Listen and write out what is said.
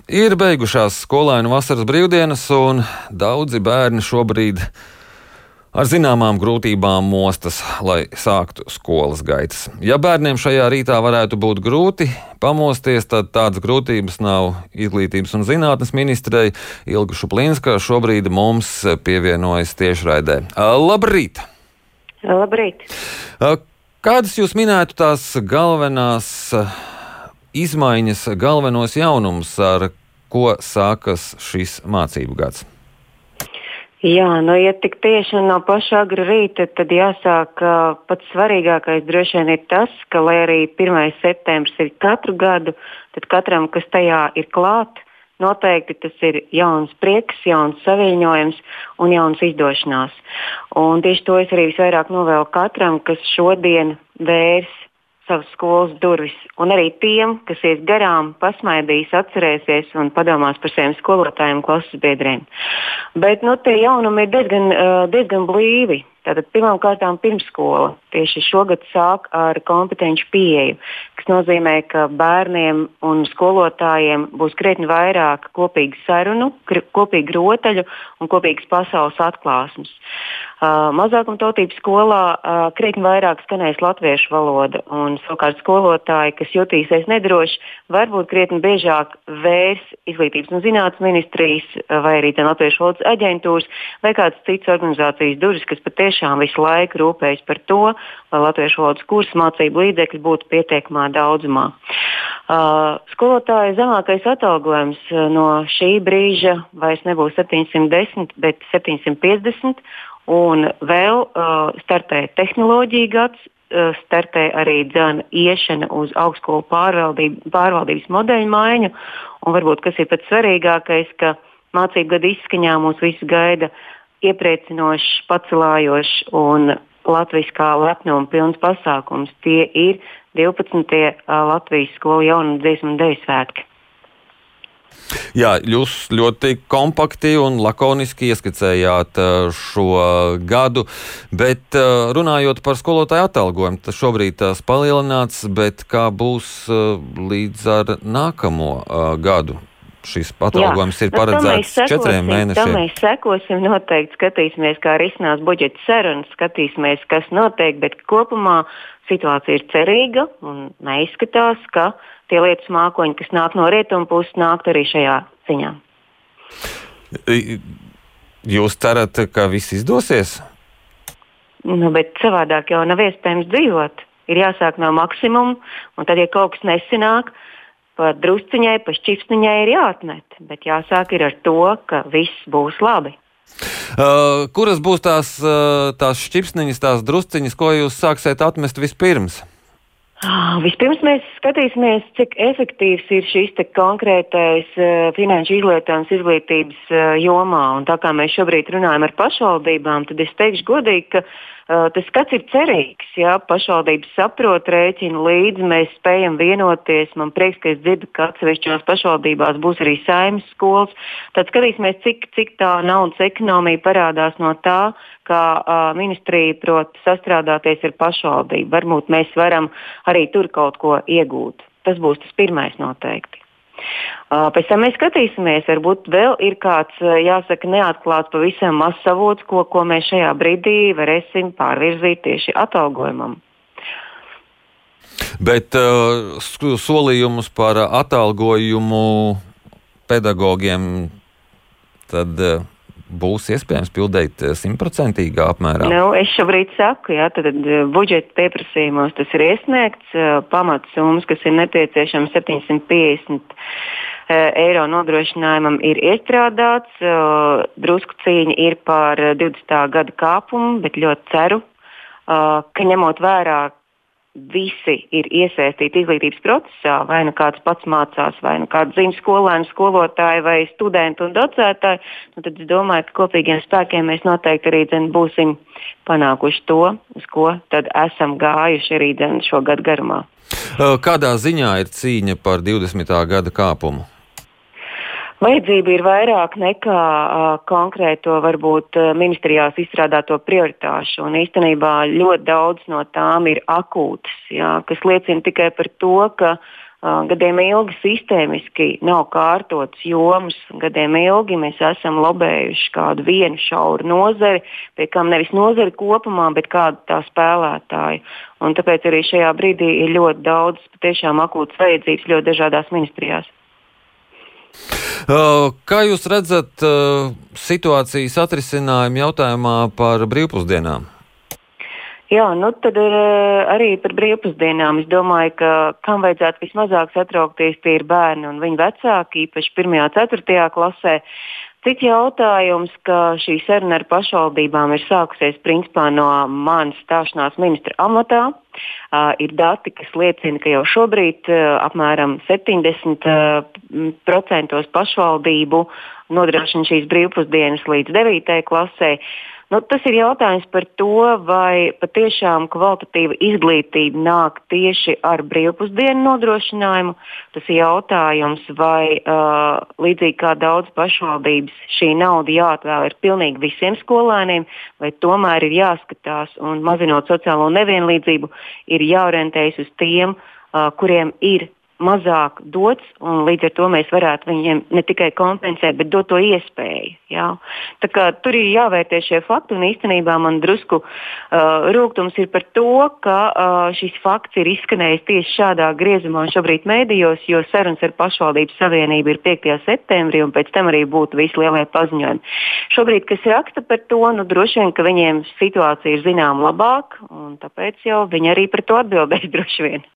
Ir beigušās skolēnu vasaras brīvdienas, un daudzi bērni šobrīd ar zināmām grūtībām mostas, lai sāktu skolas gaitas. Ja bērniem šajā rītā varētu būt grūti pamosties, tad tādas grūtības nav Izglītības un zinātnes ministrei. Ilga Šuplinska šobrīd mums pievienojas tiešraidē. Labrīt! Labrīt! Kādas jūs minētu tās galvenās izmaiņas, galvenos jaunumus, ar ko sākas šis mācību gads? Jā, ja tik tieši no paša agra rīta, tad jāsāk pats svarīgākais droši vien ir tas, ka, lai arī 1. septembris ir katru gadu, tad katram, kas tajā ir klāt, noteikti tas ir jauns prieks, jauns saviņojums un jauns izdošanās. Un tieši to es arī visvairāk novēlu katram, kas šodien vērs savas skolas durvis, un arī tiem, kas ies garām, pasmaidīs, atcerēsies un padomās par saviem skolotājiem, klases biedriem. Bet tie jaunumi ir diezgan blīvi. Tātad pirmkārt pirmsskola tieši šogad sāk ar kompetenci pieeju, kas nozīmē, ka bērniem un skolotājiem būs krietni vairāk kopīgu sarunu, kopīgu rotaļu un kopīgas pasaules atklāsmes. Mazākumtautības skolā krietni vairāk skanēs latviešu valoda, un savukārt skolotāji, kas jutīsies nedroši, varbūt krietni biežāk vērs Izglītības un zinātnes ministrijas vai arī Latviešu valodas aģentūras vai kādas citas organizācijas durvis, kas patiešām visu laiku rūpējas par to, lai latviešu valodas kursu mācību līdzekļi būtu pietiekamā daudzumā. Skolotāja zemākais atalgojums no šī brīža vairs nebūs 710, bet 750, un vēl startē tehnoloģija gads, startē arī iešana uz augstskolu pārvaldības modeļu maiņu, un varbūt, kas ir pats svarīgākais, ka mācību gada izskaņā mūs visu gaida iepriecinošs, pacelājošs un latviskā lepnuma pilns pasākums. Tie ir 12. Latvijas skolu jaunu dziesmu un deju svētki. Jā, jūs ļoti kompakti un lakoniski ieskicējāt šo gadu, bet runājot par skolotāju atalgojumu, tas šobrīd tās palielināts, bet kā būs līdz ar nākamo gadu? Šis atalgojums ir paredzēts 4 mēnešiem. Tam mēs sekosim, noteikti skatīsimies, kā risinās budžeta sarunas, skatīsimies, kas notiek, bet kopumā situācija ir cerīga un neizskatās, ka tie lietus mākoņi, kas nāk no rietumu puses, nākt arī šajā ziņā. Jūs cerat, ka viss izdosies? Bet savādāk jau nav iespējams dzīvot. Ir jāsāk no maksimuma, un tad, ja kaut kas nesanāk, pa drusciņai, pa šķipsniņai ir jāatmet, bet jāsāk ir ar to, ka viss būs labi. Kuras būs tās šķipsniņas, tās drusciņas, ko jūs sāksiet atmest vispirms? Vispirms mēs skatīsimies, cik efektīvs ir šis konkrētais finanšu izlietojums izglītības jomā. Un tā kā mēs šobrīd runājam ar pašvaldībām, tad es teikšu godīgi, ka tas skats ir cerīgs. Jā, pašvaldības saprot, rēķina līdzi, mēs spējam vienoties. Man prieks, ka es dzirdu, ka atsevišķās pašvaldībās būs arī saimnes skolas. Tad skatīsimies, cik tā naudas ekonomija parādās no tā, kā ministrija prot sastrādāties ar pašvaldību. Varbūt mēs varam arī tur kaut ko iegūt. Tas būs tas pirmais noteikti. Pēc tam mēs skatīsimies, varbūt vēl ir kāds, jāsaka, neatklāts pavisam mazs avots, ko mēs šajā brīdī varēsim pārvirzīt tieši atalgojumam. Bet solījumus par atalgojumu pedagogiem tad būs iespējams pildīt 100% apmērā? Es šobrīd saku, tad budžeta pieprasījumos tas ir iesniegts, pamatsummas, kas ir nepieciešams 750 eiro nodrošinājumam, ir iestrādāts. Drusku cīņa ir par 20. gada kāpumu, bet ļoti ceru, ka ņemot vērā visi ir iesaistīti izglītības procesā, vai nu kāds pats mācās, vai nu kāds zina skolēnu, skolotāji vai studenti un docētāji, tad es domāju, ka kopīgiem spēkiem mēs noteikti arī būsim panākuši to, uz ko tad esam gājuši arī šo gadu garumā. Kādā ziņā ir cīņa par 20. gada kāpumu? Vajadzība ir vairāk nekā konkrēto varbūt ministrijās izstrādāto prioritāšu, un īstenībā ļoti daudz no tām ir akūtas, kas liecina tikai par to, ka gadiem ilgi sistēmiski nav kārtotas jomas, gadiem ilgi mēs esam lobējuši kādu vienu šauru nozari, pie kam nevis nozari kopumā, bet kādu tā spēlētāju. Un tāpēc arī šajā brīdī ir ļoti daudz patiešām akūtas vajadzības ļoti dažādās ministrijās. Kā jūs redzat situācijas atrisinājumu jautājumā par brīvpusdienām? Jā, tad arī par brīvpusdienām. Es domāju, ka kam vajadzētu vismazāk satraukties, tie ir bērni un viņu vecāki, īpaši 1. un 4. klasē. Cits jautājums, ka šī saruna ar pašvaldībām ir sākusies principā no manas stāšanās ministra amatā. Ir dati, kas liecina, ka jau šobrīd apmēram 70% pašvaldību nodrošina šīs brīvpusdienas līdz 9. klasē. Tas ir jautājums par to, vai patiešām kvalitatīva izglītība nāk tieši ar brīvpusdienu nodrošinājumu. Tas ir jautājums, vai līdzīgi kā daudz pašvaldības šī nauda jāatvēl ir pilnīgi visiem skolēniem, vai tomēr ir jāskatās un mazinot sociālo nevienlīdzību, ir jāorientējas uz tiem, kuriem ir mazāk dots, un līdz ar to mēs varētu viņiem ne tikai kompensēt, bet dot to iespēju. Jā. Tā kā tur ir jāvērtē šie fakti, un īstenībā man drusku rūgtums ir par to, ka šis fakts ir izskanējis tieši šādā griezumā šobrīd mēdījos, jo sarunas ar pašvaldības savienību ir 5. septembrī, un pēc tam arī būtu visi lielie paziņojumi. Šobrīd, kas raksta par to, droši vien, ka viņiem situācija ir zinām labāk, un tāpēc jau viņi arī par to atbildēs droši vien.